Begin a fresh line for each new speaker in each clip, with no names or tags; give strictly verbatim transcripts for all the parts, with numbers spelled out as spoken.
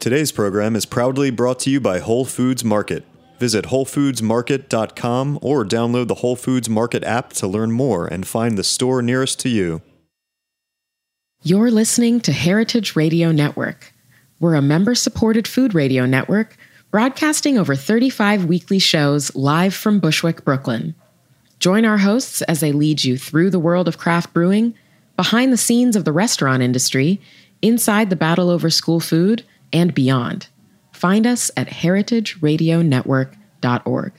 Today's program is proudly brought to you by Whole Foods Market. Visit whole foods market dot com or download the Whole Foods Market app to learn more and find the store nearest to you.
You're listening to Heritage Radio Network. We're a member-supported food radio network broadcasting over thirty-five weekly shows live from Bushwick, Brooklyn. Join our hosts as they lead you through the world of craft brewing, behind the scenes of the restaurant industry, inside the battle over school food, and beyond. Find us at heritage radio network dot org.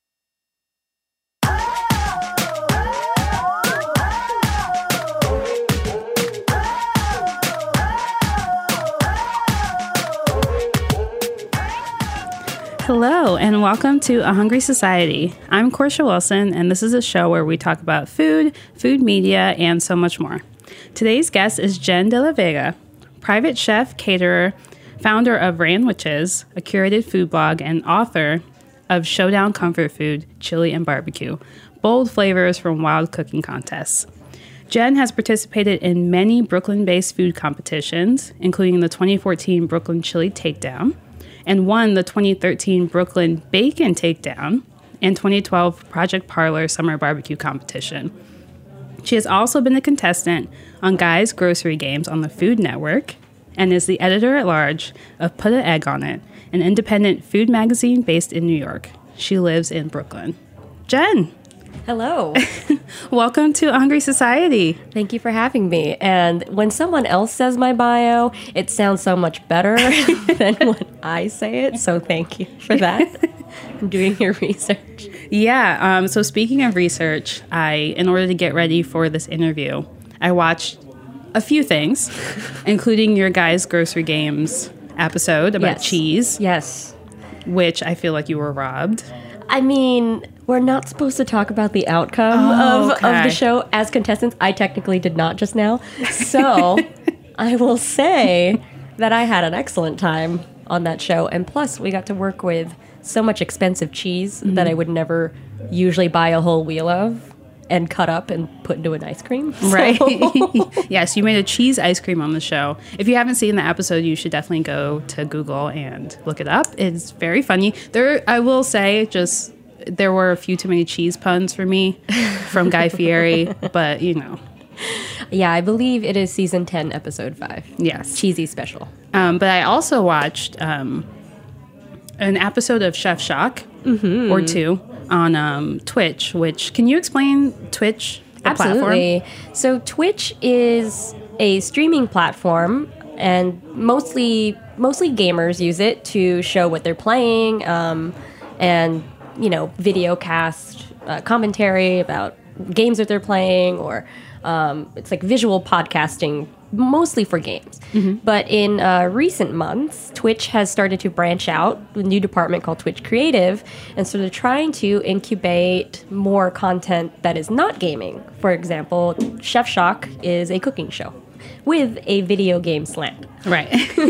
Hello, and welcome to A Hungry Society. I'm Portia Wilson, and this is a show where we talk about food, food media, and so much more. Today's guest is Jen De La Vega, private chef, caterer, founder of Ranwiches, a curated food blog, and author of Showdown Comfort Food, Chili and Barbecue, bold flavors from wild cooking contests. Jen has participated in many Brooklyn-based food competitions, including the twenty fourteen Brooklyn Chili Takedown, and won the twenty thirteen Brooklyn Bacon Takedown and twenty twelve Project Parlor Summer Barbecue Competition. She has also been a contestant on Guy's Grocery Games on the Food Network and is the editor-at-large of Put an Egg on It, an independent food magazine based in New York. She lives in Brooklyn. Jen!
Hello.
Welcome to A Hungry Society.
Thank you for having me. And when someone else says my bio, it sounds so much better than when I say it, so thank you for that. I'm doing your research.
Yeah, um, so speaking of research, I, in order to get ready for this interview, I watched a few things, including your Guys Grocery Games episode about
yes.
cheese.
Yes.
Which I feel like you were robbed.
I mean, we're not supposed to talk about the outcome
oh,
of,
okay.
of the show as contestants. I technically did not just now. So I will say that I had an excellent time on that show. And plus, we got to work with so much expensive cheese mm-hmm. that I would never usually buy a whole wheel of and cut up and put into an ice cream. So.
Right. Yes, you made a cheese ice cream on the show. If you haven't seen the episode, you should definitely go to Google and look it up. It's very funny. There, I will say, just there were a few too many cheese puns for me from Guy Fieri, but you know.
Yeah, I believe it is season ten, episode five.
Yes.
Cheesy special.
Um, but I also watched um, an episode of Chef Shock mm-hmm. or two. On um, Twitch, which, can you explain Twitch, the
Absolutely.
platform?
So Twitch is a streaming platform, and mostly mostly gamers use it to show what they're playing, um, and, you know, video cast uh, commentary about games that they're playing, or um, it's like visual podcasting, mostly for games. Mm-hmm. But in uh, recent months, Twitch has started to branch out with a new department called Twitch Creative, and so they're trying to incubate more content that is not gaming. For example, Chef Shock is a cooking show with a video game slant.
Right.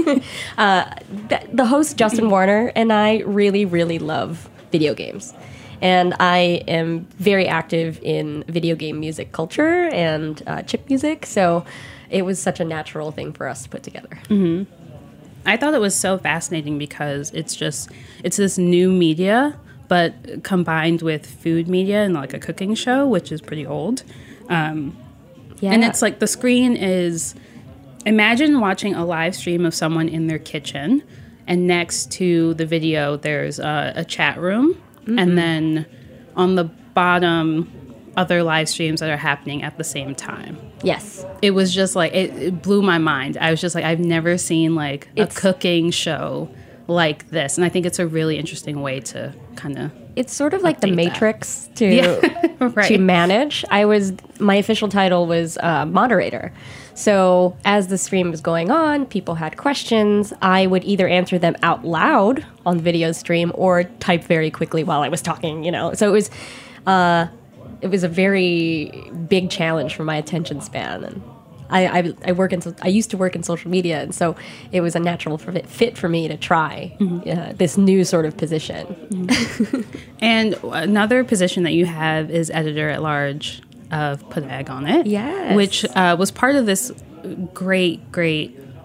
uh, th- the host, Justin Warner, and I really, really love video games. And I am very active in video game music culture and uh, chip music, so it was such a natural thing for us to put together.
Mm-hmm. I thought it was so fascinating because it's just, it's this new media, but combined with food media and like a cooking show, which is pretty old. Um, yeah. And it's like the screen is, imagine watching a live stream of someone in their kitchen, and next to the video, there's a, a chat room. Mm-hmm. And then on the bottom, other live streams that are happening at the same time.
Yes.
It was just like, it, it blew my mind. I was just like, I've never seen like
it's,
a cooking show like this. And I think it's a really interesting way to kind of
It's sort of like the Matrix
that.
to
yeah. right.
to manage. I was, my official title was uh, moderator. So as the stream was going on, people had questions. I would either answer them out loud on the video stream or type very quickly while I was talking, you know. So it was uh, it was a very big challenge for my attention span. And I, I, I work in so, I used to work in social media, and so it was a natural fit for me to try mm-hmm. uh, this new sort of position.
Mm-hmm. And another position that you have is editor at large of Put an Egg on It.
Yes.
Which uh, was part of this great, great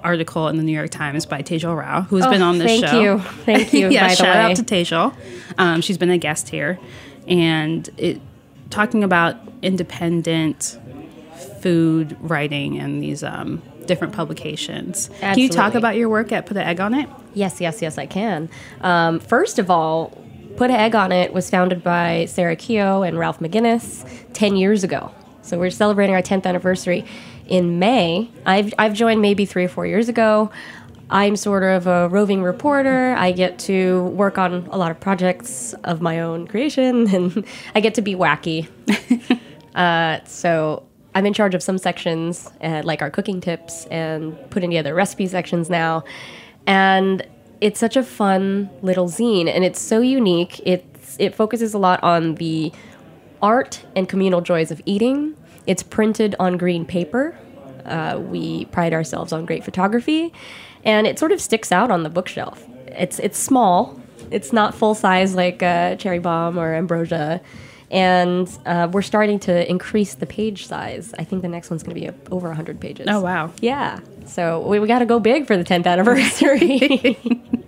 article in the New York Times by Tejal Rao, who's
Oh,
been on this
thank
show.
you. Thank you,
yeah,
by the
shout
way.
out to Tejal. Um, she's been a guest here. And it talking about independent food writing and these um, different publications. Can you talk
Absolutely.
about your work at Put an Egg on It?
Yes, yes, yes, I can. Um, first of all, Put an Egg on It was founded by Sarah Keogh and Ralph McGinnis ten years ago. So we're celebrating our tenth anniversary in May. I've, I've joined maybe three or four years ago. I'm sort of a roving reporter. I get to work on a lot of projects of my own creation, and I get to be wacky. uh, so I'm in charge of some sections, uh, like our cooking tips, and putting together recipe sections now. And it's such a fun little zine, and it's so unique. It's, it focuses a lot on the art and communal joys of eating. It's printed on green paper. Uh, we pride ourselves on great photography, and it sort of sticks out on the bookshelf. It's it's small. It's not full size like uh, Cherry Bomb or Ambrosia, and uh, we're starting to increase the page size. I think the next one's going to be over one hundred pages.
Oh, wow.
Yeah. So we, we got to go big for the tenth anniversary.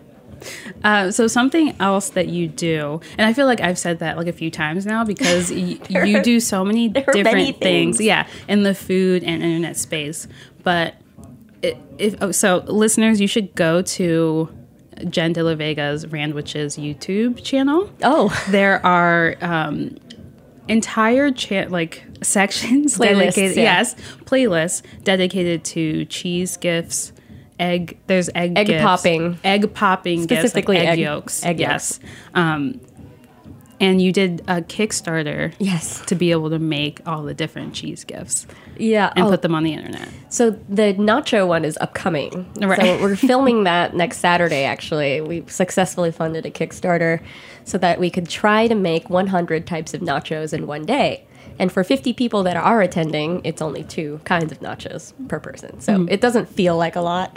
Uh, so something else that you do, and I feel like I've said that like a few times now because y- you do so many
there are
different
many
things,
things.
yeah, in the food and internet space. But it, if oh, so, listeners, you should go to Jen De La Vega's Randwiches YouTube channel.
Oh.
There are um, entire cha- like sections
Playlists,
dedicated,
yeah.
yes, playlists dedicated to cheese gifts. Egg, there's egg
Egg
gifts,
popping.
egg popping,
Specifically
gifts, like egg,
egg-
yolks,
egg
yes. Um, and you did a Kickstarter,
Yes.
to be able to make all the different cheese gifts
Yeah.
and
oh,
put them on the internet.
So the nacho one is upcoming.
Right.
So we're filming that next Saturday, actually. We successfully funded a Kickstarter so that we could try to make one hundred types of nachos in one day. And for fifty people that are attending, it's only two kinds of nachos per person. So it doesn't feel like a lot.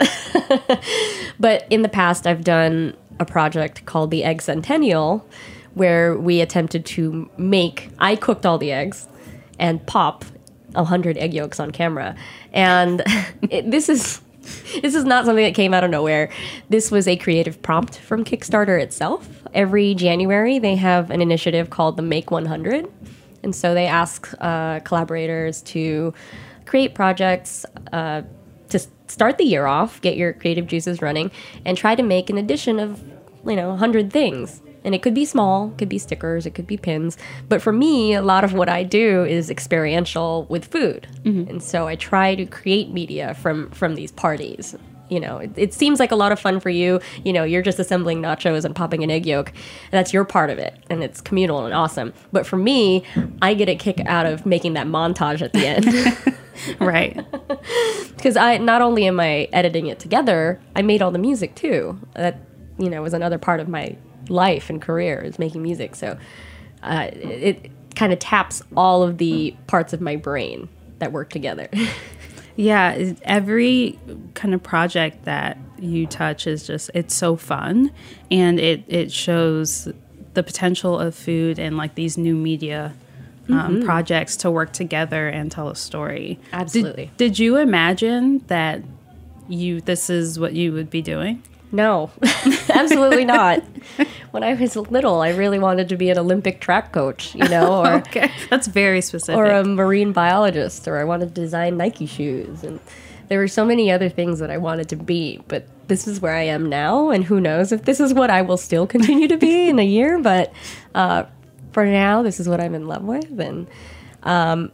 But in the past, I've done a project called the Egg Centennial, where we attempted to make, I cooked all the eggs and pop one hundred egg yolks on camera. And it, this is this is not something that came out of nowhere. This was a creative prompt from Kickstarter itself. Every January, they have an initiative called the Make one hundred. And so they ask uh, collaborators to create projects uh, to start the year off, get your creative juices running, and try to make an addition of, you know, one hundred things. And it could be small, it could be stickers, it could be pins. But for me, a lot of what I do is experiential with food. Mm-hmm. And so I try to create media from, from these parties. You know, it, it seems like a lot of fun for you. You know, you're just assembling nachos and popping an egg yolk. And that's your part of it. And it's communal and awesome. But for me, I get a kick out of making that montage at the end.
Right.
Because I not only am I editing it together, I made all the music too. That, you know, was another part of my life and career, is making music. So uh, it, it kind of taps all of the parts of my brain that work together.
Yeah, it- every kind of project that you touch is just, it's so fun. And it, it shows the potential of food and like these new media um,
Mm-hmm.
projects to work together and tell a story.
Absolutely.
Did, did you imagine that you this is what you would be doing?
No, absolutely not. When I was little, I really wanted to be an Olympic track coach, you know, or
Okay, that's very specific.
or a marine biologist, or I wanted to design Nike shoes. And there were so many other things that I wanted to be, but this is where I am now. And who knows if this is what I will still continue to be in a year. But uh, for now, this is what I'm in love with. And um,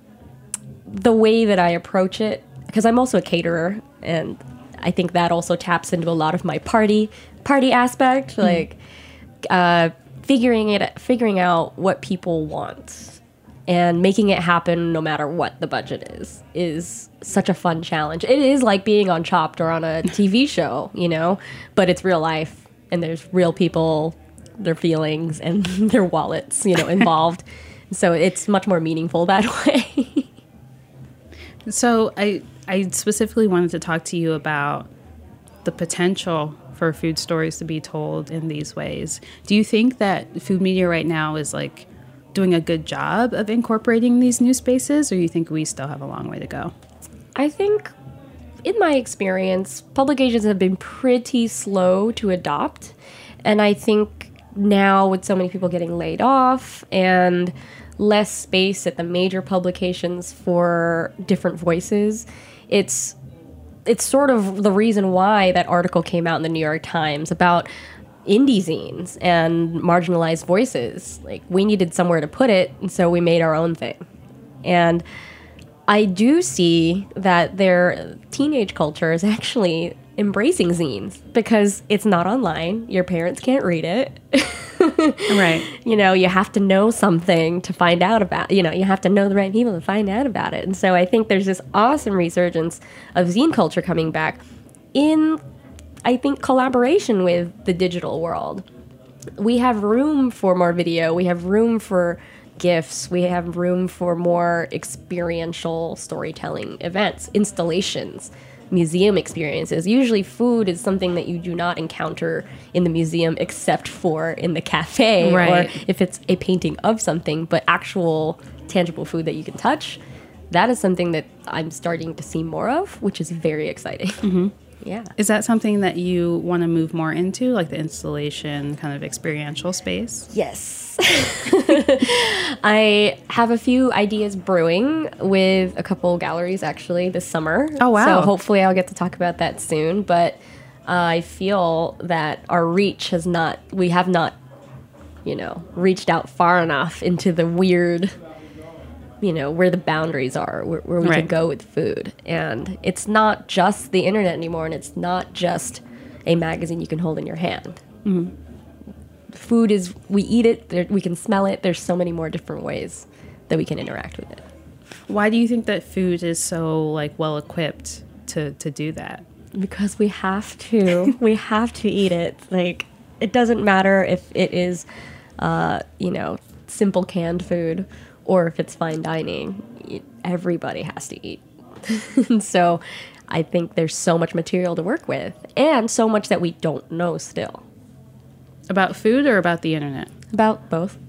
the way that I approach it, because I'm also a caterer, and I think that also taps into a lot of my party party aspect, like uh, figuring it, figuring out what people want and making it happen no matter what the budget is, is such a fun challenge. It is like being on Chopped or on a T V show, you know, but it's real life and there's real people, their feelings and their wallets, you know, involved. So it's much more meaningful that way.
So I I specifically wanted to talk to you about the potential for food stories to be told in these ways. Do you think that food media right now is like doing a good job of incorporating these new spaces, or you think we still have a long way to go?
I think in my experience, publications have been pretty slow to adopt. And I think now with so many people getting laid off and less space at the major publications for different voices, it's it's sort of the reason why that article came out in the New York Times about indie zines and marginalized voices. Like, we needed somewhere to put it, and so we made our own thing. And I do see that their teenage culture is actually embracing zines because it's not online. Your parents can't read it.
Right.
You know, you have to know something to find out about, you know, you have to know the right people to find out about it. And so I think there's this awesome resurgence of zine culture coming back in, I think, collaboration with the digital world. We have room for more video. We have room for GIFs. We have room for more experiential storytelling events, installations, museum experiences. Usually food is something that you do not encounter in the museum except for in the cafe,
right.
or if it's a painting of something, but actual tangible food that you can touch, that is something that I'm starting to see more of, which is very exciting. Mm-hmm. Yeah.
Is that something that you want to move more into, like the installation kind of experiential space?
Yes. I have a few ideas brewing with a couple galleries actually this summer.
Oh, wow.
So hopefully I'll get to talk about that soon. But uh, I feel that our reach has not, we have not, you know, reached out far enough into the weird, you know, where the boundaries are, where, where we
right.
can go with food. And it's not just the internet anymore, and it's not just a magazine you can hold in your hand. Mm-hmm. Food is, we eat it, there, we can smell it. There's so many more different ways that we can interact with it.
Why do you think that food is so, like, well equipped to, to do that?
Because we have to. We have to eat it. Like, it doesn't matter if it is, uh, you know, simple canned food or if it's fine dining. It, everybody has to eat. And so I think there's so much material to work with and so much that we don't know still.
About food or about the internet?
About both.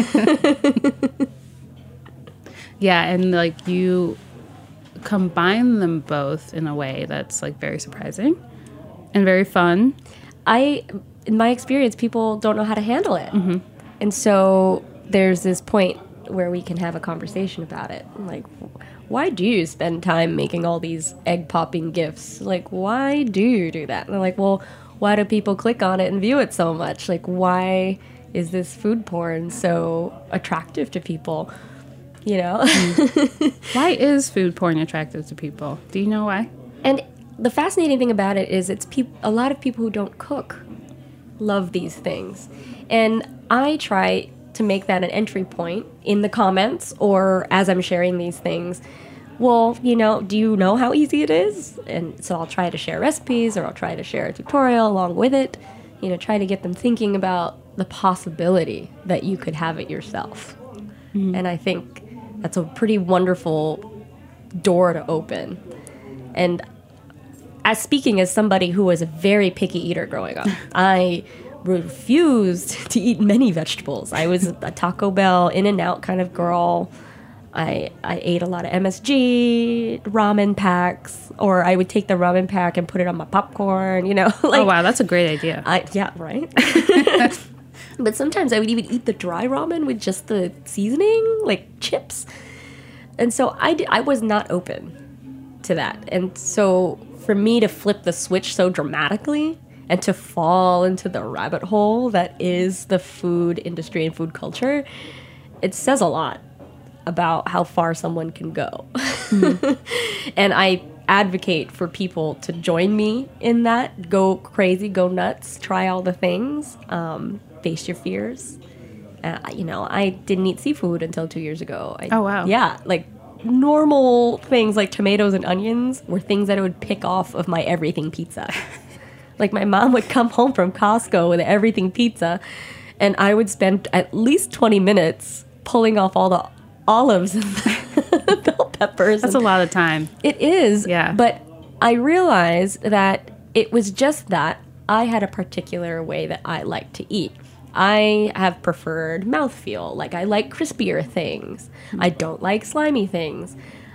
Yeah, and like you combine them both in a way that's like very surprising and very fun.
I, in my experience, people don't know how to handle it. Mm-hmm. And so there's this point where we can have a conversation about it. Like, why do you spend time making all these egg popping GIFs? Like, why do you do that? And they're like, well, why do people click on it and view it so much? Like, why is this food porn so attractive to people? You know?
Why is food porn attractive to people? Do you know why?
And the fascinating thing about it is it's peop- a lot of people who don't cook love these things. And I try to make that an entry point in the comments or as I'm sharing these things. Well, you know, do you know how easy it is? And so I'll try to share recipes or I'll try to share a tutorial along with it. You know, try to get them thinking about the possibility that you could have it yourself. Mm-hmm. And I think that's a pretty wonderful door to open. And as speaking as somebody who was a very picky eater growing up, I refused to eat many vegetables. I was a Taco Bell, In-N-Out kind of girl. I I ate a lot of M S G, ramen packs, or I would take the ramen pack and put it on my popcorn, you know. Like,
oh, wow, that's a great idea.
I, yeah, right? But sometimes I would even eat the dry ramen with just the seasoning, like chips. And so I, did, I was not open to that. And so for me to flip the switch so dramatically and to fall into the rabbit hole that is the food industry and food culture, it says a lot about how far someone can go. Mm-hmm. And I advocate for people to join me in that. Go crazy, go nuts, try all the things, um, face your fears. Uh, you know, I didn't eat seafood until two years ago. I,
oh, wow.
Yeah, like normal things like tomatoes and onions were things that I would pick off of my everything pizza. Like my mom would come home from Costco with everything pizza, and I would spend at least twenty minutes pulling off all the olives and the bell peppers.
That's a lot of time.
It is.
Yeah.
But I realized that it was just that I had a particular way that I like to eat. I have preferred mouthfeel. Like, I like crispier things. I don't like slimy things.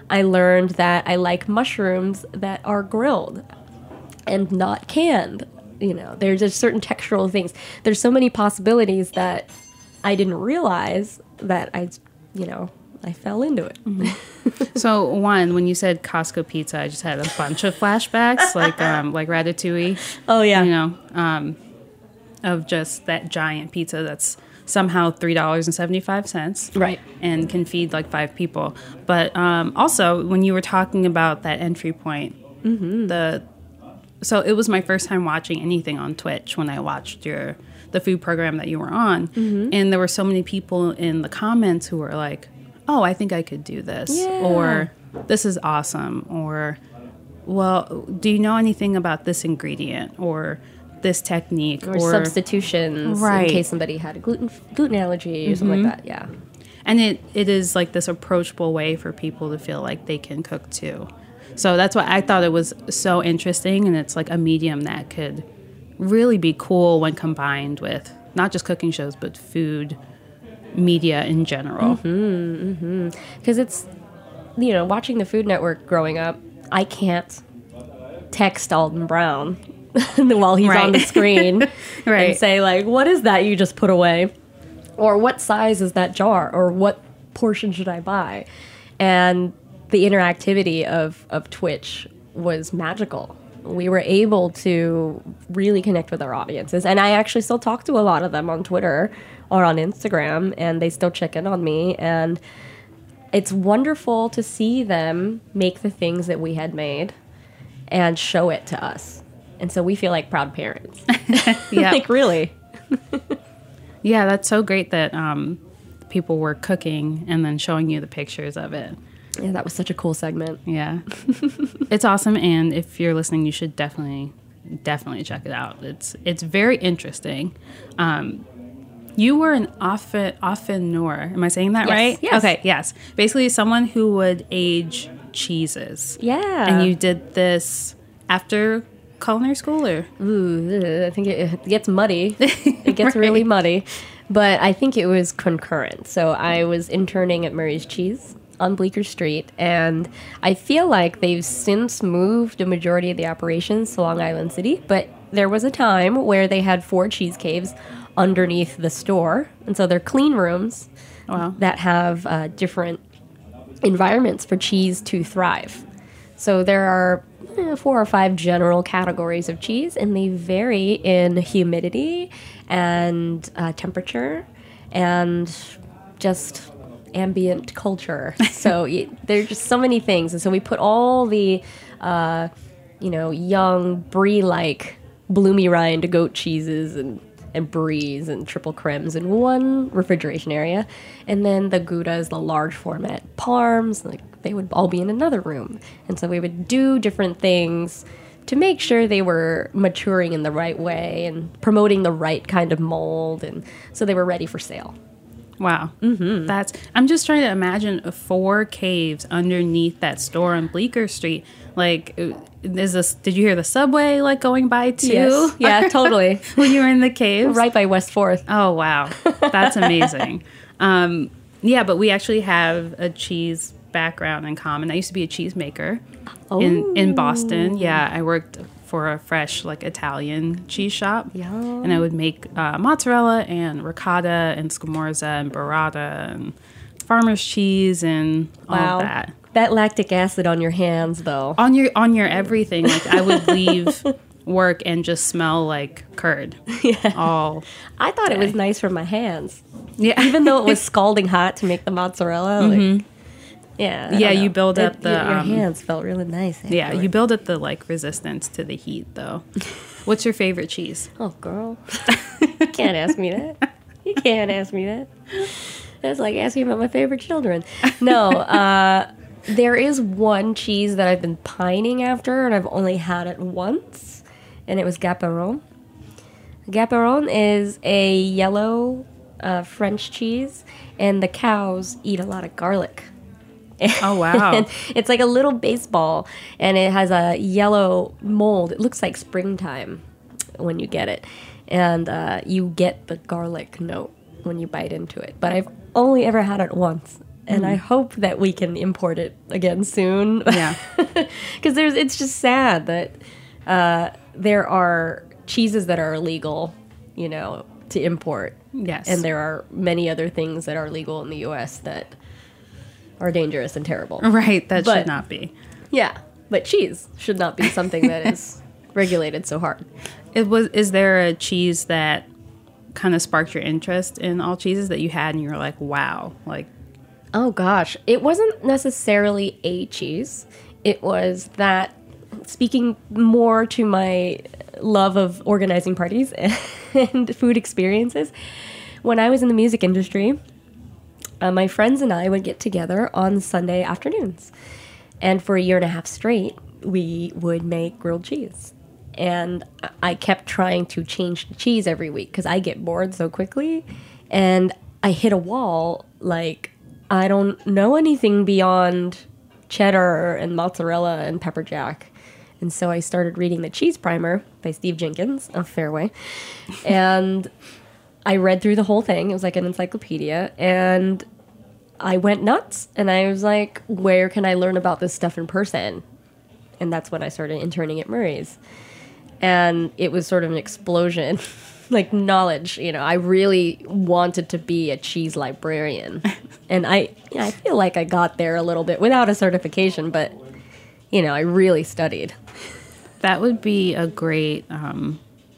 I learned that I like mushrooms that are grilled and not canned. You know, there's just certain textural things. There's so many possibilities that I didn't realize that I, you know, I fell into it.
Mm-hmm. So one, when you said Costco pizza, I just had a bunch of flashbacks, like um, like Ratatouille.
Oh yeah,
you know, um, of just that giant pizza that's somehow three dollars and seventy five cents,
right,
and can feed like five people. But um, also, when you were talking about that entry point, mm-hmm. the so it was my first time watching anything on Twitch when I watched your the food program that you were on, mm-hmm. and there were so many people in the comments who were like, oh, I think I could do this,
yeah.
or this is awesome, or, well, do you know anything about this ingredient, or this technique,
or,
or
substitutions,
right.
in case somebody had a gluten gluten allergy or mm-hmm. something like that, yeah.
And it, it is like this approachable way for people to feel like they can cook too. So that's why I thought it was so interesting, and it's like a medium that could really be cool when combined with not just cooking shows, but food media in general.
Because mm-hmm, mm-hmm. it's, you know, watching the Food Network growing up, I can't text Alton Brown while he's
right.
on the screen
right.
and say, like, what is that you just put away? Or what size is that jar? Or what portion should I buy? And the interactivity of, of Twitch was magical. We were able to really connect with our audiences. And I actually still talk to a lot of them on Twitter or on Instagram, and they still check in on me. And it's wonderful to see them make the things that we had made and show it to us. And so we feel like proud parents.
Yeah.
Like, really.
Yeah, that's so great that um, people were cooking and then showing you the pictures of it.
Yeah, that was such a cool segment.
Yeah. It's awesome, and if you're listening, you should definitely, definitely check it out. It's it's very interesting. Um, you were an affineur. Am I saying that
yes,
right?
Yes.
Okay, yes. Basically, someone who would age cheeses.
Yeah.
And you did this after culinary school, or?
Ooh, I think it, it gets muddy. It gets right. really muddy. But I think it was concurrent. So I was interning at Murray's Cheese on Bleecker Street, and I feel like they've since moved a majority of the operations to Long Island City, but there was a time where they had four cheese caves underneath the store, and so they're clean rooms
wow.
that have uh, different environments for cheese to thrive. So there are eh, four or five general categories of cheese, and they vary in humidity and uh, temperature and just ambient culture. So y- there's just so many things. And so we put all the, uh, you know, young, brie-like, bloomy rind goat cheeses and, and bries and triple cremes in one refrigeration area. And then the Goudas, the large format parms, like they would all be in another room. And so we would do different things to make sure they were maturing in the right way and promoting the right kind of mold. And so they were ready for sale.
Wow. Mm-hmm. That's. I'm just trying to imagine four caves underneath that store on Bleecker Street. Like, is this? Did you hear the subway like going by too?
Yes. Yeah, totally.
When you were in the caves,
right by West Fourth.
Oh wow, that's amazing. um, yeah, but we actually have a cheese background in common. I used to be a cheesemaker
oh.
in in Boston. Yeah, I worked for a fresh like Italian cheese shop.
Yum.
And I would make uh, mozzarella and ricotta and scamorza and burrata and farmer's cheese and all
wow.
of that.
That lactic acid on your hands, though.
On your on your everything. Like I would leave work and just smell like curd.
Yeah.
All
I thought
day.
It was nice for my hands.
Yeah.
Even though it was scalding hot to make the mozzarella.
Mm-hmm.
Like, yeah. I
yeah,
don't know.
you build
it,
up the
your, your
um,
hands felt really nice. Afterwards.
Yeah, you build up the like resistance to the heat though. What's your favorite cheese?
Oh, girl. You can't ask me that. You can't ask me that. That's like asking about my favorite children. No, uh, there is one cheese that I've been pining after, and I've only had it once, and it was Gaperon. Gaperon is a yellow uh, French cheese, and the cows eat a lot of garlic.
Oh, wow.
And it's like a little baseball, and it has a yellow mold. It looks like springtime when you get it. And uh, you get the garlic note when you bite into it. But I've only ever had it once, and
Mm.
I hope that we can import it again soon.
Yeah.
Because there's it's just sad that uh, there are cheeses that are illegal, you know, to import.
Yes.
And there are many other things that are legal in the U S that are dangerous and terrible.
Right, that
But-
should not be.
Yeah, but cheese should not be something that is regulated so hard.
It was. Is there a cheese that kind of sparked your interest in all cheeses that you had, and you were like, "Wow!" Like,
Oh gosh, it wasn't necessarily a cheese. It was that, speaking more to my love of organizing parties and food experiences, when I was in the music industry, uh, my friends and I would get together on Sunday afternoons. And for a year and a half straight, we would make grilled cheese. And I kept trying to change the cheese every week because I get bored so quickly. And I hit a wall, like, I don't know anything beyond cheddar and mozzarella and pepper jack. And so I started reading the Cheese Primer by Steve Jenkins of Fairway. And I read through the whole thing. It was like an encyclopedia. And I went nuts. And I was like, where can I learn about this stuff in person? And that's when I started interning at Murray's. And it was sort of an explosion, like knowledge. You know, I really wanted to be a cheese librarian. And I, yeah, I feel like I got there a little bit without a certification, but, you know, I really studied.
that would be a great um,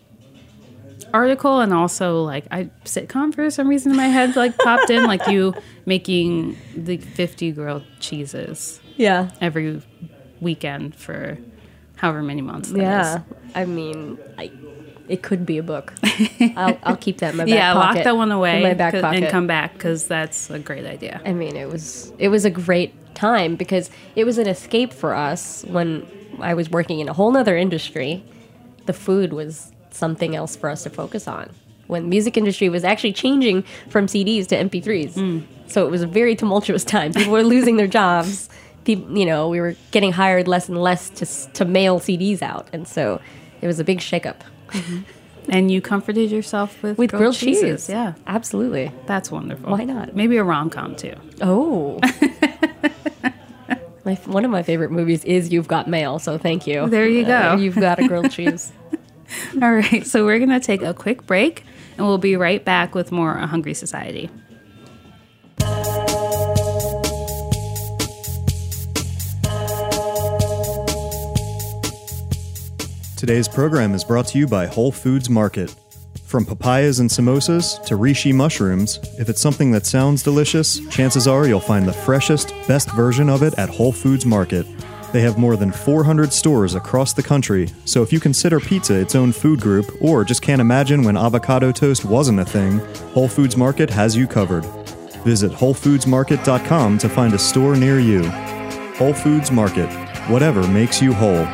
article, and also like I sitcom for some reason in my head like popped in, like you making the fifty grilled cheeses
Yeah.
every weekend for however many months. That
Yeah.
is.
I mean, I, it could be a book. I'll, I'll keep that in my back
Yeah,
pocket.
lock that one away
in my back
'cause-
pocket.
and come back because that's a great idea.
I mean, it was it was a great time because it was an escape for us when I was working in a whole nother industry. The food was something else for us to focus on. When music industry was actually changing from C Ds to M P threes. So it was a very tumultuous time. People were losing their jobs. People, you know, we were getting hired less and less to s- to mail C Ds out. And so it was a big shakeup.
And you comforted yourself with,
With grilled,
cheeses.
cheese.
Yeah,
Absolutely.
that's wonderful.
Why not?
Maybe a rom-com too.
Oh. my, one of my favorite movies is You've Got Mail, so thank you.
There you go.
Uh, you've got a grilled cheese.
All right, so we're going to take a quick break, and we'll be right back with more A Hungry Society.
Today's program is brought to you by Whole Foods Market. From papayas and samosas to reishi mushrooms, if it's something that sounds delicious, chances are you'll find the freshest, best version of it at Whole Foods Market. They have more than four hundred stores across the country, so if you consider pizza its own food group or just can't imagine when avocado toast wasn't a thing, Whole Foods Market has you covered. Visit whole foods market dot com to find a store near you. Whole Foods Market, whatever makes you whole.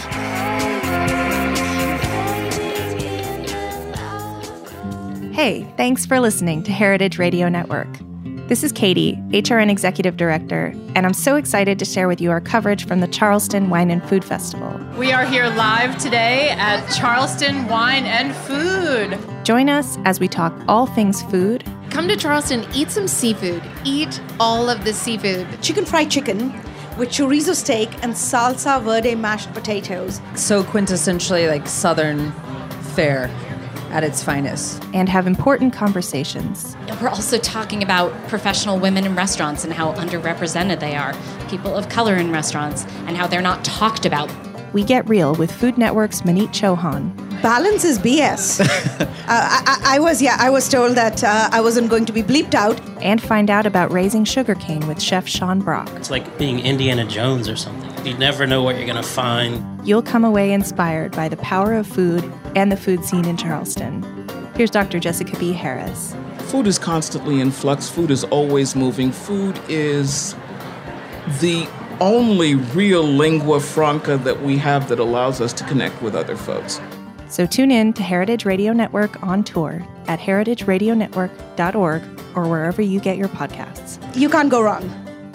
Hey, thanks for listening to Heritage Radio Network. This is Katie, H R N Executive Director, and I'm so excited to share with you our coverage from the Charleston Wine and Food Festival.
We are here live today at Charleston Wine and Food.
Join us as we talk all things food,
Come to Charleston, eat some seafood. Eat all of the seafood.
Chicken fried chicken with chorizo steak and salsa verde mashed potatoes.
So quintessentially like Southern fare at its finest.
and have important conversations.
We're also talking about professional women in restaurants and how underrepresented they are, people of color in restaurants, and how they're not talked about.
We get real with Food Network's Manit Chauhan.
Balance is B S. uh, I, I, I was, yeah, I was told that uh, I wasn't going to be bleeped out.
And find out about raising sugarcane with Chef Sean Brock.
It's like being Indiana Jones or something. You never know what you're going to find.
You'll come away inspired by the power of food and the food scene in Charleston. Here's Doctor Jessica B. Harris.
Food is constantly in flux. Food is always moving. Food is the only real lingua franca that we have that allows us to connect with other folks.
So tune in to Heritage Radio Network on tour at heritage radio network dot org or wherever you get your podcasts.
You can't go wrong.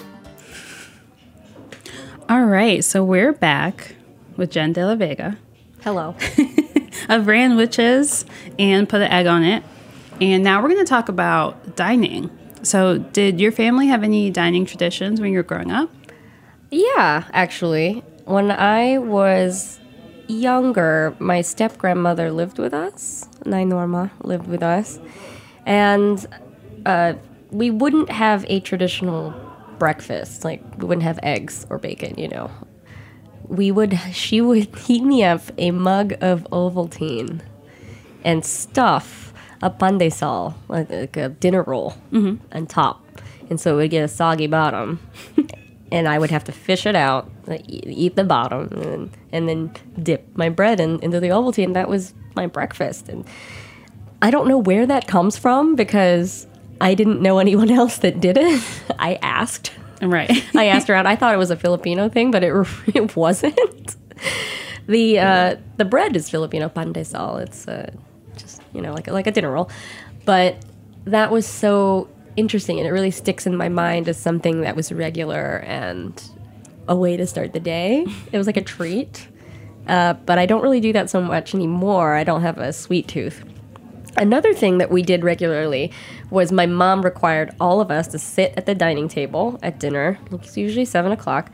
All right, so we're back with Jen De La Vega
Hello.
of Ran Witches and Put an Egg on It. And now we're going to talk about dining. So did your family have any dining traditions when you were growing up?
Yeah, actually. When I was younger, my step-grandmother lived with us. Nai Norma lived with us. And uh, we wouldn't have a traditional breakfast. Like, we wouldn't have eggs or bacon, you know. We would, she would heat me up a mug of Ovaltine and stuff a pandesal, like, like a dinner roll, mm-hmm. on top. And so it would get a soggy bottom. And I would have to fish it out, like, eat the bottom, and, and then dip my bread in, into the Ovaltine. That was my breakfast. And I don't know where that comes from because I didn't know anyone else that did it. I asked.
Right.
I asked around. I thought it was a Filipino thing, but it it wasn't. The uh, the bread is Filipino pandesal. It's uh, just, you know, like, like a dinner roll. But that was so interesting, and it really sticks in my mind as something that was regular and a way to start the day. It was like a treat. Uh, but I don't really do that so much anymore. I don't have a sweet tooth. Another thing that we did regularly was my mom required all of us to sit at the dining table at dinner. It's usually seven o'clock.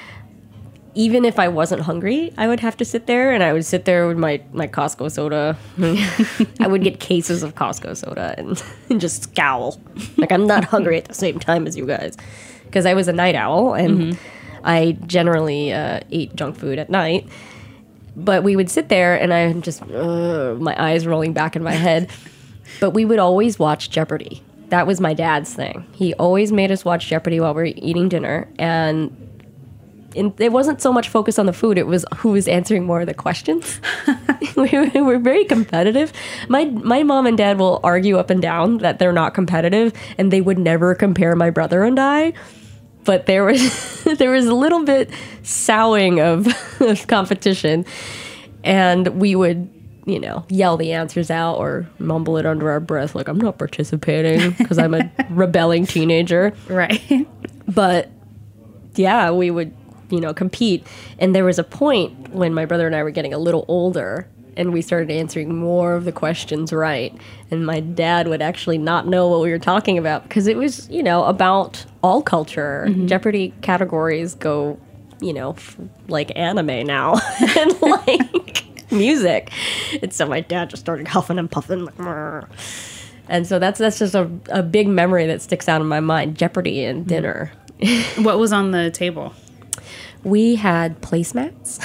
Even if I wasn't hungry, I would have to sit there, and I would sit there with my, my Costco soda. I would get cases of Costco soda and, and just scowl. Like, I'm not hungry at the same time as you guys. Because I was a night owl, and mm-hmm. I generally uh, ate junk food at night. But we would sit there, and I'm just, uh, my eyes rolling back in my head. But we would always watch Jeopardy. That was my dad's thing. He always made us watch Jeopardy while we were eating dinner. And in, it wasn't so much focused on the food. It was who was answering more of the questions. we, were, we were very competitive. My my mom and dad will argue up and down that they're not competitive, and they would never compare my brother and I. But there was there was a little bit sowing of, of competition, and we would, you know, yell the answers out or mumble it under our breath, like, I'm not participating because I'm a rebelling teenager.
Right.
But yeah, we would, you know, compete. And there was a point when my brother and I were getting a little older, and we started answering more of the questions right. And my dad would actually not know what we were talking about because it was, you know, about all culture. Mm-hmm. Jeopardy categories go, you know, f- like anime now and like music. And so my dad just started huffing and puffing. Like, Murr. And so that's that's just a, a big memory that sticks out in my mind, Jeopardy and dinner.
What was on the table?
We had placemats.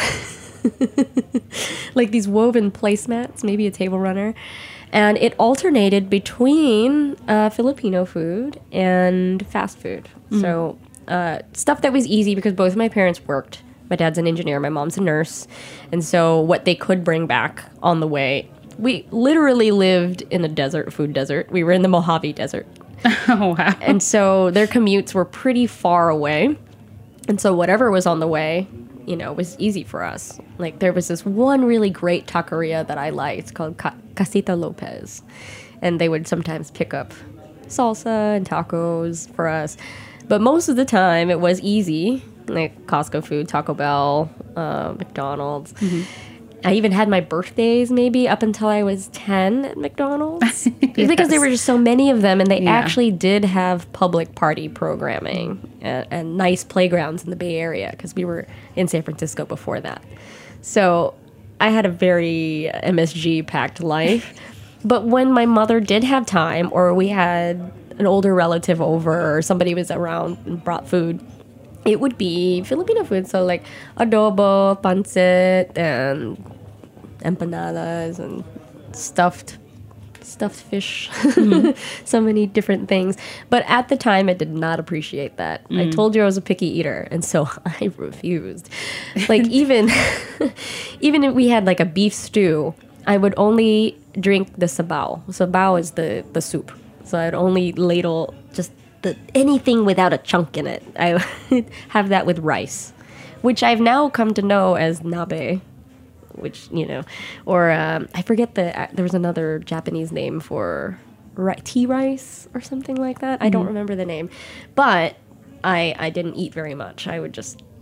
Like these woven placemats, maybe a table runner. And it alternated between uh, Filipino food and fast food. Mm. So uh, stuff that was easy because both of my parents worked. My dad's an engineer, my mom's a nurse. And so what they could bring back on the way, we literally lived in a desert, food desert. We were in the Mojave Desert.
Oh, wow.
And so their commutes were pretty far away. And so whatever was on the way, you know, was easy for us. Like, there was this one really great taqueria that I liked called Ca- Casita Lopez. And they would sometimes pick up salsa and tacos for us. But most of the time, it was easy, like Costco food, Taco Bell, uh, McDonald's. Mm-hmm. I even had my birthdays maybe up until I was ten at McDonald's. Yes. Because there were just so many of them, and they yeah. actually did have public party programming and, and nice playgrounds in the Bay Area because we were in San Francisco before that. So I had a very M S G-packed life. But when my mother did have time, or we had an older relative over, or somebody was around and brought food, it would be Filipino food, so like adobo, pancit, and empanadas, and stuffed stuffed fish. Mm-hmm. So many different things. But at the time, I did not appreciate that. Mm. I told you I was a picky eater, and so I refused. Like, even, even if we had like a beef stew, I would only drink the sabaw. Sabaw is the, the soup. So I'd only ladle just The, anything without a chunk in it. I would have that with rice, which I've now come to know as nabe, which, you know, or um, I forget the, uh, there was another Japanese name for ri- tea rice or something like that. Mm-hmm. I don't remember the name, but I, I didn't eat very much. I would just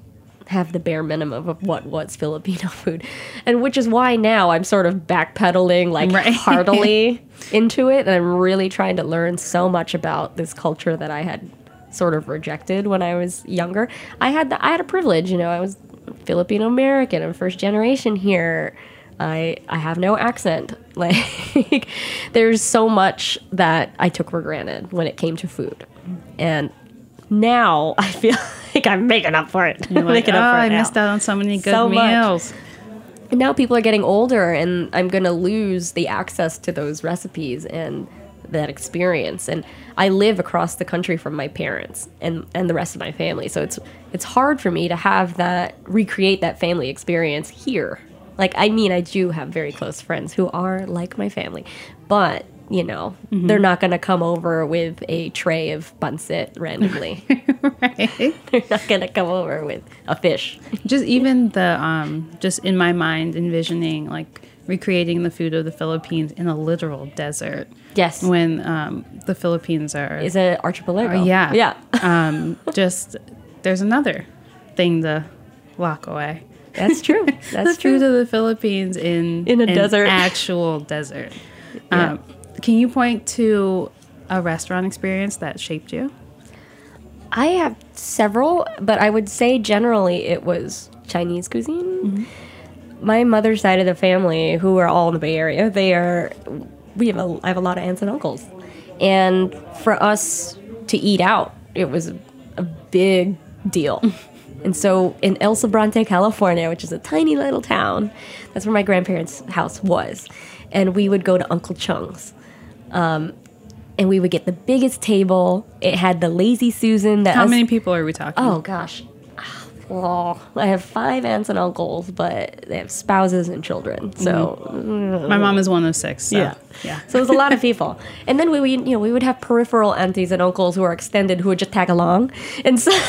have the bare minimum of what was Filipino food. And which is why now I'm sort of backpedaling like right. heartily into it. And I'm really trying to learn so much about this culture that I had sort of rejected when I was younger. I had the, I had a privilege, you know, I was Filipino American. I'm first generation here. I I have no accent. Like there's so much that I took for granted when it came to food. And now I feel like I'm making up for it.
You're like,
making
oh,
up for it
I
now.
missed out on so many good
so
meals.
Much. And now people are getting older, and I'm going to lose the access to those recipes and that experience. And I live across the country from my parents and, and the rest of my family. So it's it's hard for me to have that, recreate that family experience here. Like, I mean, I do have very close friends who are like my family, but you know, mm-hmm. they're not going to come over with a tray of pancit randomly. Right. They're not going to come over with a fish.
Just even the, um, just in my mind, envisioning like recreating the food of the Philippines in a literal desert.
Yes.
When um, the Philippines are...
Is an archipelago.
Uh, yeah.
Yeah.
um, just, there's another thing to lock away.
That's true. That's
the
true.
food of the Philippines in,
in a
an
desert.
actual desert.
Yeah.
Um, Can you point to a restaurant experience that shaped you?
I have several, but I would say generally it was Chinese cuisine. Mm-hmm. My mother's side of the family, who are all in the Bay Area, they are, we have a, I have a lot of aunts and uncles. And for us to eat out, it was a, a big deal. And so in El Sobrante, California, which is a tiny little town, that's where my grandparents' house was. And we would go to Uncle Chung's. Um, and we would get the biggest table. It had the Lazy Susan. That
How
us-
many people are we talking?
Oh, gosh. Oh, I have five aunts and uncles, but they have spouses and children. So
mm-hmm. my mom is one of six. So,
yeah,
yeah.
So it was a lot of people. And then we, we, you know, we would have peripheral aunties and uncles who are extended who would just tag along, and so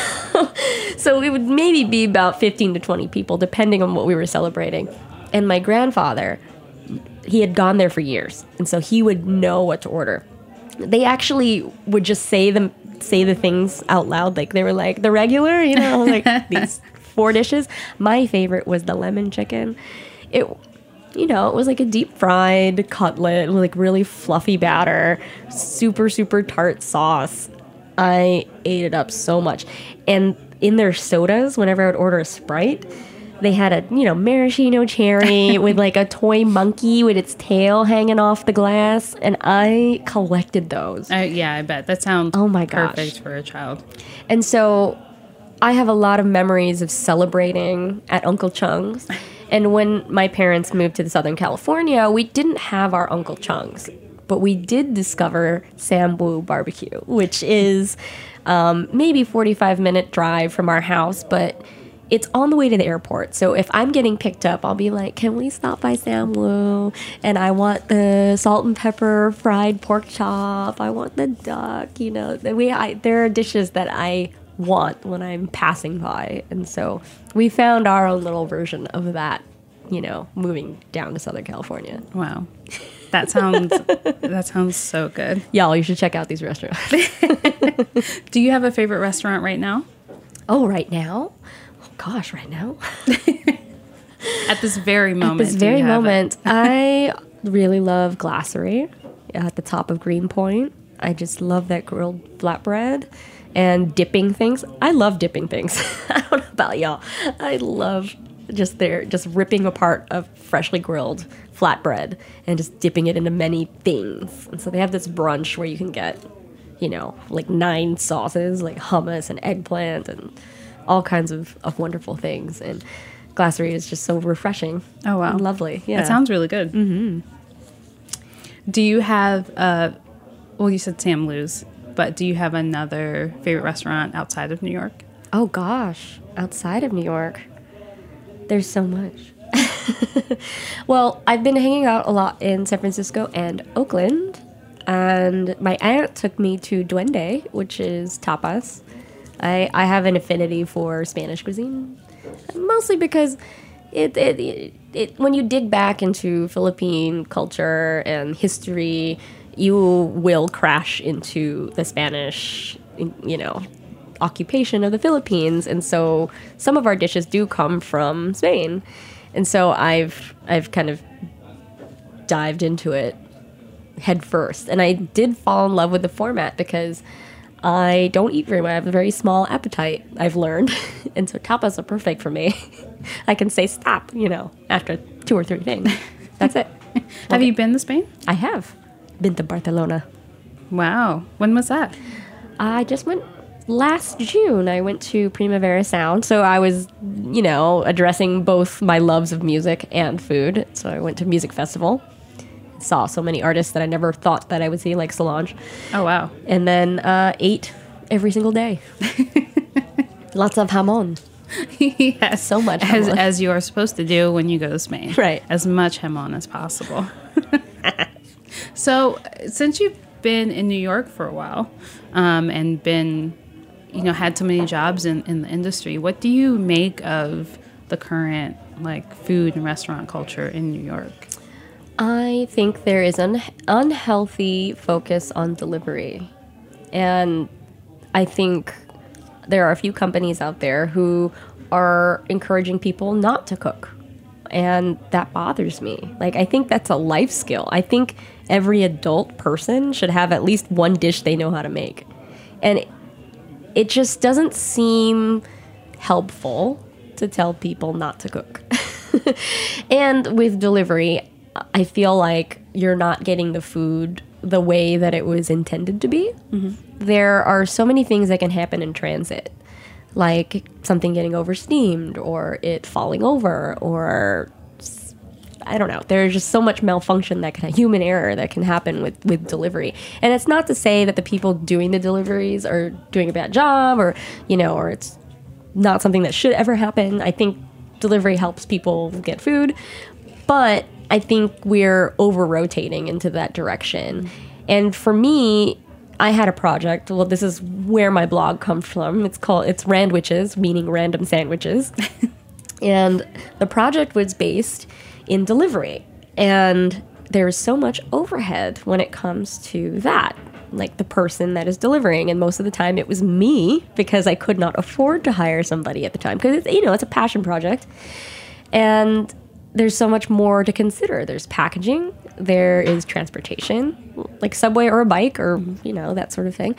so it would maybe be about fifteen to twenty people, depending on what we were celebrating. And my grandfather, he had gone there for years, and so he would know what to order. They actually would just say them. say the things out loud, like they were like the regular, you know, like these four dishes. My favorite was the lemon chicken. It, you know, it was like a deep fried cutlet with like really fluffy batter, super super tart sauce. I ate it up so much. And in their sodas, whenever I would order a Sprite, they had a, you know, maraschino cherry with like a toy monkey with its tail hanging off the glass. And I collected those.
Uh, yeah, I bet. That sounds
oh my gosh.
perfect for a child.
And so I have a lot of memories of celebrating at Uncle Chung's. And when my parents moved to Southern California, we didn't have our Uncle Chung's. But we did discover Sam Wu Barbecue, which is um, maybe forty-five minute drive from our house, but it's on the way to the airport. So if I'm getting picked up, I'll be like, can we stop by Sam Wu? And I want the salt and pepper fried pork chop. I want the duck. You know, we I, there are dishes that I want when I'm passing by. And so we found our own little version of that, you know, moving down to Southern California.
Wow. That sounds that sounds so good.
Y'all, you should check out these restaurants.
Do you have a favorite restaurant right now?
Oh, right now? Gosh, right now?
At this very moment.
At this very moment, I really love Glasserie at the top of Greenpoint. I just love that grilled flatbread and dipping things. I love dipping things. I don't know about y'all. I love just their just ripping apart a freshly grilled flatbread and just dipping it into many things. And so they have this brunch where you can get, you know, like nine sauces, like hummus and eggplant and all kinds of, of wonderful things. And Glasserie is just so refreshing.
Oh, wow.
And lovely. Yeah.
That sounds really good.
Mm-hmm.
Do you have, uh, well, you said Sam Lou's, but do you have another favorite restaurant outside of New York?
Oh, gosh. Outside of New York. There's so much. Well, I've been hanging out a lot in San Francisco and Oakland. And my aunt took me to Duende, which is tapas. I, I have an affinity for Spanish cuisine, mostly because it, it, it, it when you dig back into Philippine culture and history, you will crash into the Spanish, you know, occupation of the Philippines, and so some of our dishes do come from Spain. And so I've I've kind of dived into it head first, and I did fall in love with the format because I don't eat very much. I have a very small appetite, I've learned, and so tapas are perfect for me. I can say stop, you know, after two or three things. That's it.
Have you been to Spain?
I have been to Barcelona.
Wow. When was that?
I just went last June. I went to Primavera Sound. So I was, you know, addressing both my loves of music and food. So I went to music festival. Saw so many artists that I never thought that I would see, like Solange.
Oh, wow.
And then uh, ate every single day. Lots of jamon.
Yes.
So much
as,
jamon.
as you are supposed to do when you go to Spain.
Right.
As much jamon as possible. So since you've been in New York for a while um, and been, you know, had so many jobs in, in the industry, what do you make of the current, like, food and restaurant culture in New York?
I think there is an unhealthy focus on delivery. And I think there are a few companies out there who are encouraging people not to cook. And that bothers me. Like, I think that's a life skill. I think every adult person should have at least one dish they know how to make. And it, it just doesn't seem helpful to tell people not to cook. And with delivery, I feel like you're not getting the food the way that it was intended to be. Mm-hmm. There are so many things that can happen in transit, like something getting oversteamed or it falling over, or I don't know. There's just so much malfunction that can, human error that can happen with, with delivery. And it's not to say that the people doing the deliveries are doing a bad job, or, you know, or it's not something that should ever happen. I think delivery helps people get food, but I think we're over-rotating into that direction. Mm-hmm. And for me, I had a project. Well, this is where my blog comes from. It's called, it's Randwiches, meaning random sandwiches. And the project was based in delivery. And there's so much overhead when it comes to that, like the person that is delivering. And most of the time it was me, because I could not afford to hire somebody at the time, because it's, you know, it's a passion project. And there's so much more to consider. There's packaging, there is transportation, like subway or a bike, or, you know, that sort of thing.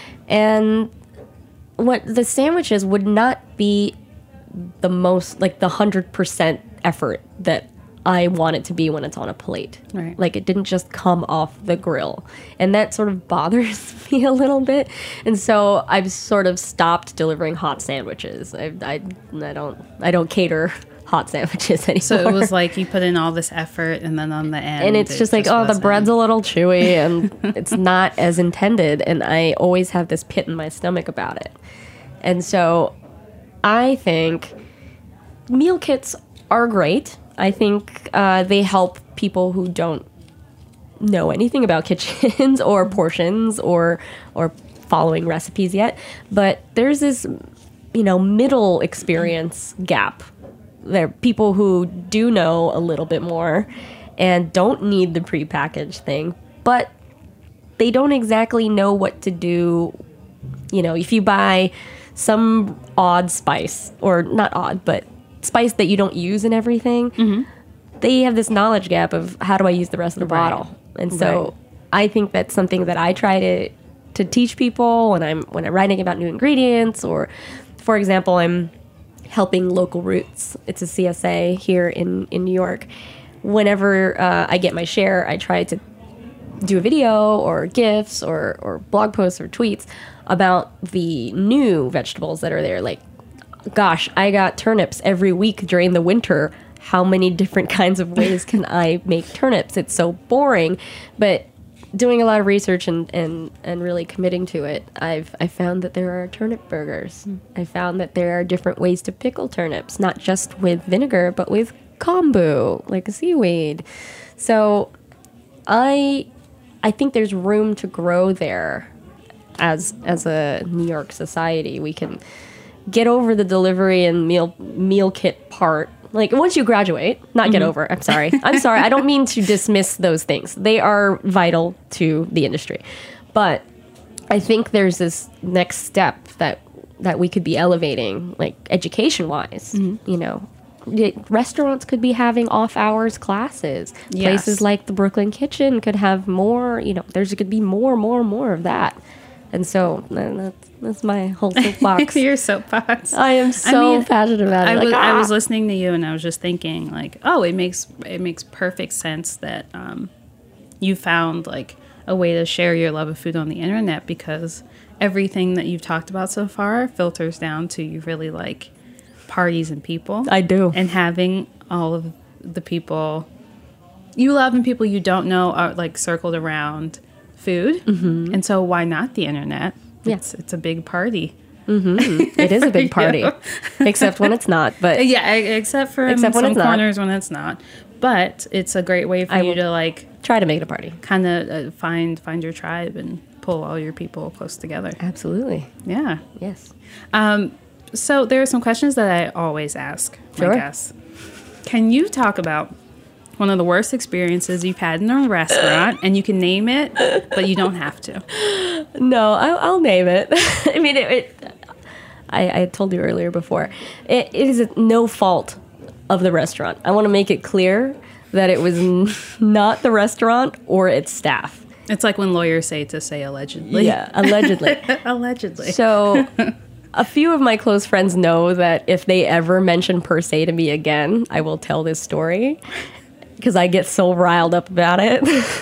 And what the sandwiches would not be the most, like the one hundred percent effort that I want it to be when it's on a plate.
Right.
Like, it didn't just come off the grill. And that sort of bothers me a little bit. And so I've sort of stopped delivering hot sandwiches. I, I, I don't I don't cater hot sandwiches anymore.
So it was like you put in all this effort, and then on the end,
and it's
it
just like,
just
oh, the
wasn't.
bread's a little chewy, and it's not as intended. And I always have this pit in my stomach about it. And so I think meal kits are great. I think uh, they help people who don't know anything about kitchens or portions or or following recipes yet. But there's this, you know, middle experience gap. There are people who do know a little bit more and don't need the prepackaged thing, but they don't exactly know what to do. You know, if you buy some odd spice, or not odd, but spice that you don't use in everything, mm-hmm. they have this knowledge gap of how do I use the rest of the right. bottle. And so right. I think that's something that I try to to teach people when I'm when I'm writing about new ingredients, or, for example, I'm helping Local Roots. It's a C S A here in, in New York. Whenever uh, I get my share, I try to do a video or GIFs or, or blog posts or tweets about the new vegetables that are there. Like, gosh, I got turnips every week during the winter. How many different kinds of ways can I make turnips? It's so boring. But doing a lot of research and, and, and really committing to it, I've I found that there are turnip burgers. Mm. I found that there are different ways to pickle turnips, not just with vinegar, but with kombu, like a seaweed. So I I think there's room to grow there as as a New York society. We can get over the delivery and meal meal kit part. Like, once you graduate, not get mm-hmm. over, I'm sorry. I'm sorry, I don't mean to dismiss those things. They are vital to the industry. But I think there's this next step that that we could be elevating, like education wise. Mm-hmm. You know, it, restaurants could be having off hours classes.
Yes.
Places like the Brooklyn Kitchen could have more. You know, there's could be more, more, more of that. And so that's, that's my whole soapbox.
Your soapbox.
I am so
I mean,
passionate about it.
I
like,
was,
ah.
I was listening to you, and I was just thinking, like, oh, it makes it makes perfect sense that um, you found like a way to share your love of food on the internet, because everything that you've talked about so far filters down to you really like parties and people.
I do,
and having all of the people you love and people you don't know are like circled around food. Mm-hmm. And so why not the internet?
Yeah.
It's, it's a big party.
Mm-hmm. It is a big party, except when it's not. But
yeah, except for
except
in
when
some
it's
corners
not.
when it's not. But it's a great way for
I
you to like
try to make it a party.
Kind of uh, find find your tribe and pull all your people close together.
Absolutely.
Yeah.
Yes.
Um. So there are some questions that I always ask my
Sure.
guests. Can you talk about one of the worst experiences you've had in a restaurant, and you can name it, but you don't have to?
No, I'll, I'll name it. I mean, it, it I, I told you earlier before, it, it is no fault of the restaurant. I want to make it clear that it was n- not the restaurant or its staff.
It's like when lawyers say to say allegedly.
Yeah, allegedly.
Allegedly.
So a few of my close friends know that if they ever mention per se to me again, I will tell this story, because I get so riled up about it.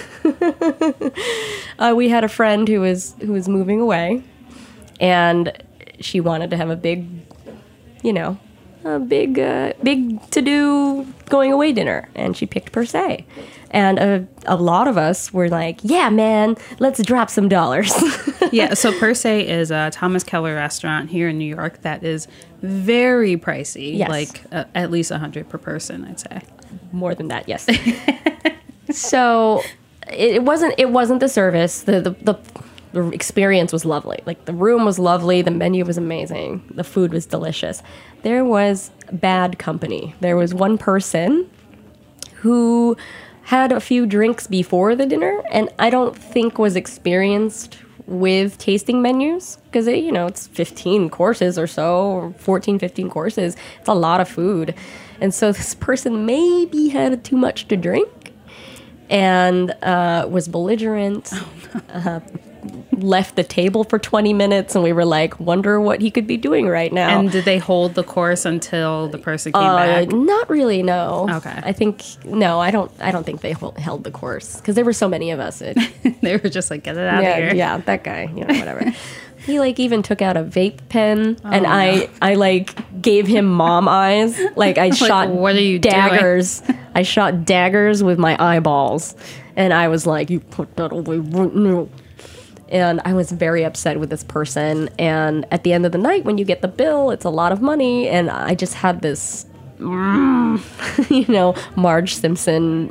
uh, we had a friend who was who was moving away, and she wanted to have a big, you know, a big, uh, big to-do going away dinner, and she picked Per Se. And a, a lot of us were like, yeah, man, let's drop some dollars.
Yeah, so Per Se is a Thomas Keller restaurant here in New York that is very pricey,
Yes.
like uh, at least one hundred per person, I'd say.
More than that, yes. So it, it wasn't it wasn't the service. The, the the the experience was lovely. Like the room was lovely, the menu was amazing, the food was delicious. There was bad company. There was one person who had a few drinks before the dinner, and I don't think was experienced with tasting menus, because you know it's fifteen courses or so, or fourteen, fifteen courses. It's a lot of food. And so this person maybe had too much to drink and uh, was belligerent, oh, no. uh, left the table for twenty minutes, and we were like, wonder what he could be doing right now.
And did they hold the course until the person came
uh,
back?
Not really, no.
Okay.
I think, no, I don't I don't think they hol- held the course, because there were so many of us. It,
they were just like, get it out
yeah,
of here.
Yeah, that guy, you know, whatever. He like even took out a vape pen,
Oh,
and
no.
I, I like gave him mom eyes. Like I
Like,
shot
what are you
daggers. I shot daggers with my eyeballs, and I was like, "You put that away right now." And I was very upset with this person. And at the end of the night, when you get the bill, it's a lot of money, and I just had this, mm, you know, Marge Simpson.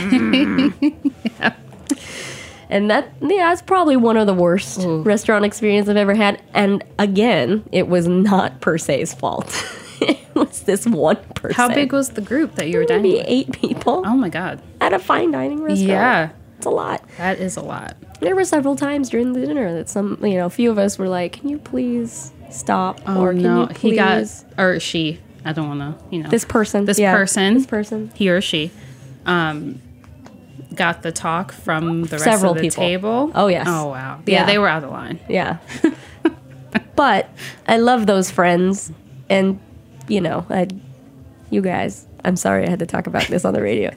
Mm.
Yeah.
And that, yeah, that's probably one of the worst
Ooh.
restaurant experience I've ever had. And again, it was not Per Se's fault. It was this one person.
How big was the group that you were dining
Maybe
with?
eight people.
Oh my God.
At a fine dining restaurant.
Yeah.
It's a lot.
That is a lot.
There were several times during the dinner that some, you know, a few of us were like, can you please stop?
Oh
or can
no,
you please?
he got, or she, I don't want to, you know.
This person.
This
yeah,
person.
This person.
He or she. Um, got the talk from the rest
Several
of the
people.
table.
Oh, yes.
Oh, wow. Yeah,
Yeah.
they were out of line.
Yeah. But I love those friends. And, you know, I, you guys, I'm sorry I had to talk about this on the radio.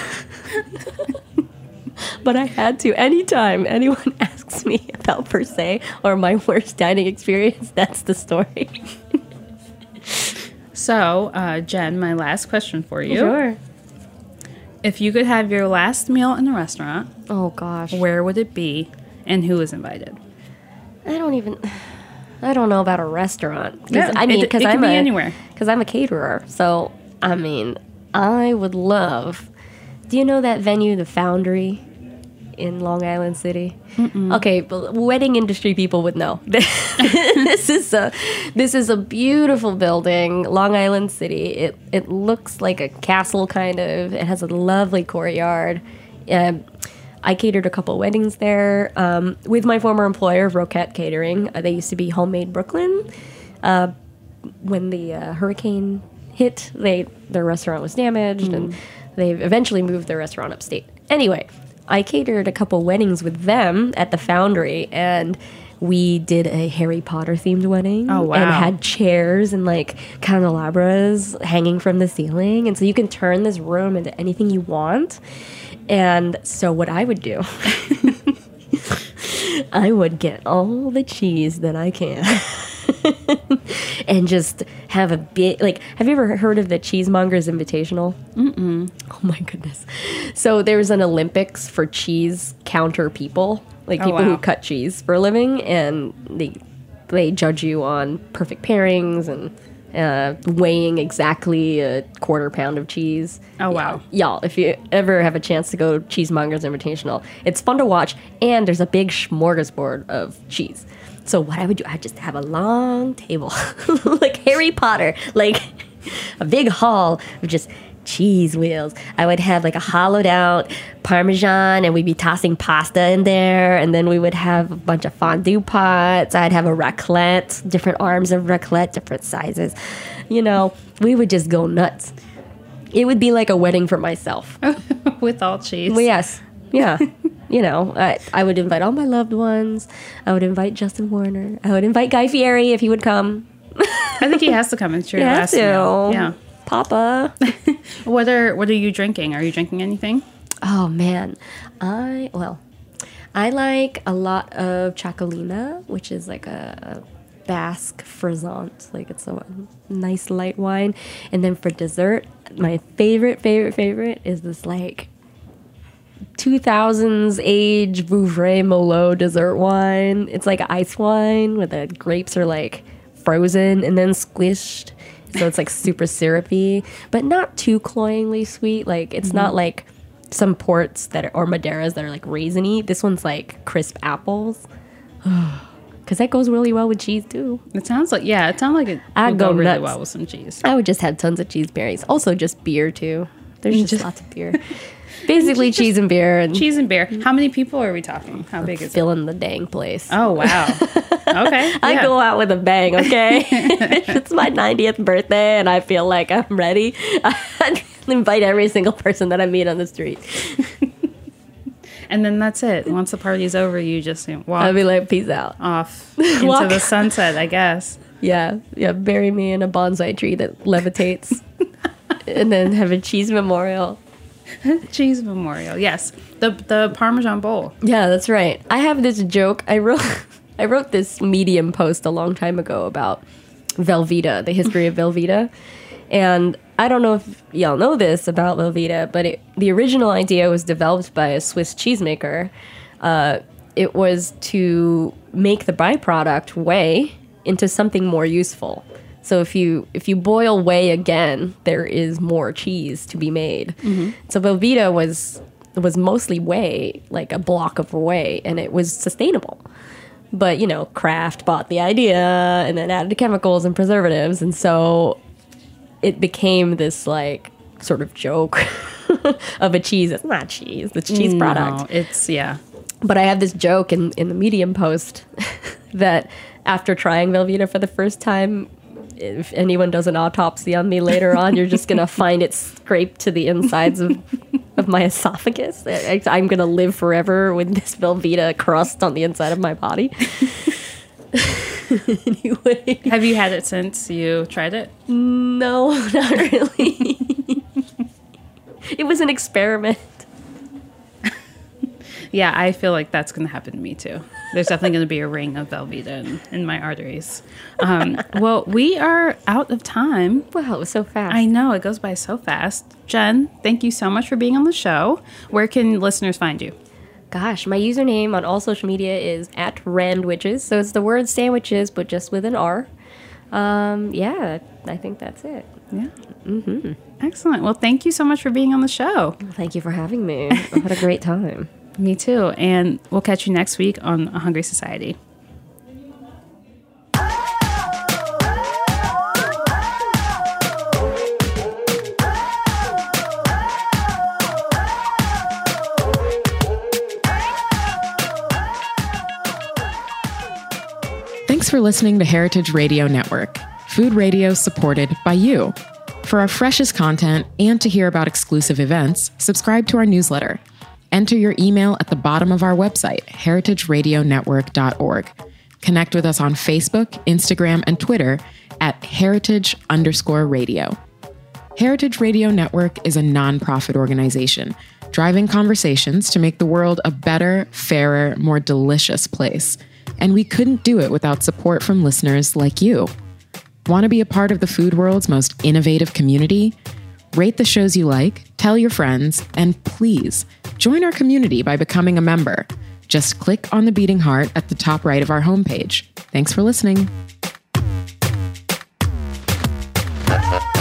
But I had to. Anytime anyone asks me about Per Se or my worst dining experience, that's the story.
So, uh, Jen, my last question for you.
Sure.
If you could have your last meal in a restaurant,
oh gosh,
where would it be, and who is invited?
I don't even. I don't know about a restaurant. 'Cause,
Yeah,
I mean,
it-
because
it
I'm
could be
a,
anywhere.
Because I'm a caterer, so I mean, I would love. Do you know that venue, the Foundry, in Long Island City? Mm-mm. Okay, but wedding industry people would know. This is a this is a beautiful building, Long Island City. It it looks like a castle kind of. It has a lovely courtyard. Um, I catered a couple weddings there um, with my former employer, Roquette Catering. Uh, they used to be Homemade Brooklyn. uh, when the uh, hurricane hit, they their restaurant was damaged, mm. and they eventually moved their restaurant upstate. Anyway, I catered a couple weddings with them at the Foundry, and we did a Harry Potter themed wedding.
Oh, wow.
And had chairs and like candelabras hanging from the ceiling, and so you can turn this room into anything you want. And so what I would do, I would get all the cheese that I can. And just have a bit, like, have you ever heard of the Cheesemongers Invitational?
Mm-mm.
Oh my goodness. So there's an Olympics for cheese counter people, like
Oh,
people
wow.
who cut cheese for a living, and they they judge you on perfect pairings and uh, weighing exactly a quarter pound of cheese.
Oh, wow.
Y'all, if you ever have a chance to go to Cheesemongers Invitational, it's fun to watch, and there's a big smorgasbord of cheese. So what I would do, I'd just have a long table, like Harry Potter, like a big hall of just cheese wheels. I would have like a hollowed out Parmesan, and we'd be tossing pasta in there, and then we would have a bunch of fondue pots. I'd have a raclette, different arms of raclette, different sizes. You know, we would just go nuts. It would be like a wedding for myself.
With all cheese.
Well, yes. Yeah. You know, I, I would invite all my loved ones. I would invite Justin Warner. I would invite Guy Fieri if he would come.
I think he has to come. It's your
He has
last
to.
meal. Yeah.
Papa.
What are What are you drinking? Are you drinking anything?
Oh, man. I, well, I like a lot of Chacolina, which is like a Basque frisant. Like, it's a nice light wine. And then for dessert, my favorite, favorite, favorite is this, like, two thousands age Vouvray Merlot dessert wine. It's like ice wine where the grapes are like frozen and then squished. So it's like super syrupy, but not too cloyingly sweet. Like it's mm-hmm. not like some ports that are, or Madeiras that are like raisiny. This one's like crisp apples. Because that goes really well with cheese too.
It sounds like, yeah, it sounds like it
I'd
would
go
go really
nuts.
well with some cheese.
I would just have tons of cheese berries. Also just beer too. There's just,
Just-
lots of beer. Basically cheese and beer. And
Cheese and beer. How many people are we talking? How big is it?
filling the dang place.
Oh, wow. Okay.
I
yeah.
go out with a bang, okay? It's my ninetieth birthday and I feel like I'm ready. I invite every single person that I meet on the street.
And then that's it. Once the party's over, you just you know, walk
I'll be like, peace out.
off into
Walk
the sunset, I guess.
Yeah, yeah, bury me in a bonsai tree that levitates. And then have a cheese memorial.
Cheese memorial. Yes. The the Parmesan bowl.
Yeah, that's right. I have this joke. I wrote I wrote this Medium post a long time ago about Velveeta, the history of Velveeta. And I don't know if y'all know this about Velveeta, but it, the original idea was developed by a Swiss cheesemaker. Uh, it was to make the byproduct whey into something more useful. So if you if you boil whey again, there is more cheese to be made. Mm-hmm. So Velveeta was was mostly whey, like a block of whey, and it was sustainable. But, you know, Kraft bought the idea and then added chemicals and preservatives, and so it became this like sort of joke of a cheese. It's not cheese, it's a cheese
No,
product.
it's yeah.
But I have this joke in, in the Medium post that after trying Velveeta for the first time, if anyone does an autopsy on me later on, you're just going to find it scraped to the insides of, of my esophagus. I, I'm going to live forever with this Velveeta crust on the inside of my body. Anyway.
Have you had it since you tried it?
No, not really. It was an experiment.
Yeah, I feel like that's going to happen to me too. There's definitely going to be a ring of Velveeta in, in my arteries. Um, well, we are out of time.
Wow, it was so fast.
I know, it goes by so fast. Jen, thank you so much for being on the show. Where can listeners find you?
Gosh, my username on all social media is at Randwiches. So it's the word sandwiches, but just with an R. Um, yeah, I think that's it.
Yeah.
Mm-hmm.
Excellent. Well, thank you so much for being on the show.
Thank you for having me. I had a great time.
Me too. And we'll catch you next week on A Hungry Society.
Thanks Thanks for listening to Heritage Radio Network, food radio supported by you. For our freshest content and to hear about exclusive events, subscribe to our newsletter. Enter your email at the bottom of our website, heritage radio network dot org. Connect with us on Facebook, Instagram, and Twitter at heritage underscore radio. Heritage Radio Network is a nonprofit organization driving conversations to make the world a better, fairer, more delicious place. And we couldn't do it without support from listeners like you. Want to be a part of the food world's most innovative community? Rate the shows you like, tell your friends, and please join our community by becoming a member. Just click on the beating heart at the top right of our homepage. Thanks for listening.